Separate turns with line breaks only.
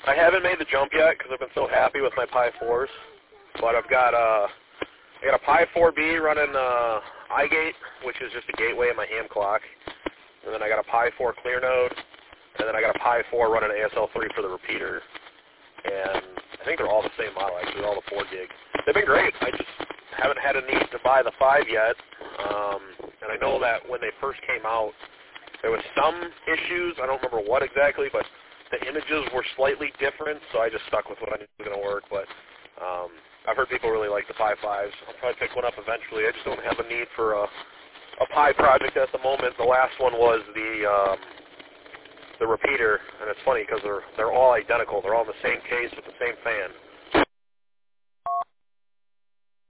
I haven't made the jump yet because I've been so happy with my Pi 4s. But I got a Pi 4B running iGate, which is just a gateway in my ham clock. And then I got a Pi 4 clear node. And then I got a Pi 4 running ASL3 for the repeater. And I think they're all the same model, actually, all the 4 gig. They've been great. I just haven't had a need to buy the 5 yet. And I know that when they first came out, there was some issues. I don't remember what exactly, but the images were slightly different, so I just stuck with what I knew was going to work. But I've heard people really like the Pi 5s. I'll probably pick one up eventually. I just don't have a need for a Pi project at the moment. The last one was the repeater, and it's funny because they're all identical. They're all in the same case with the same fan.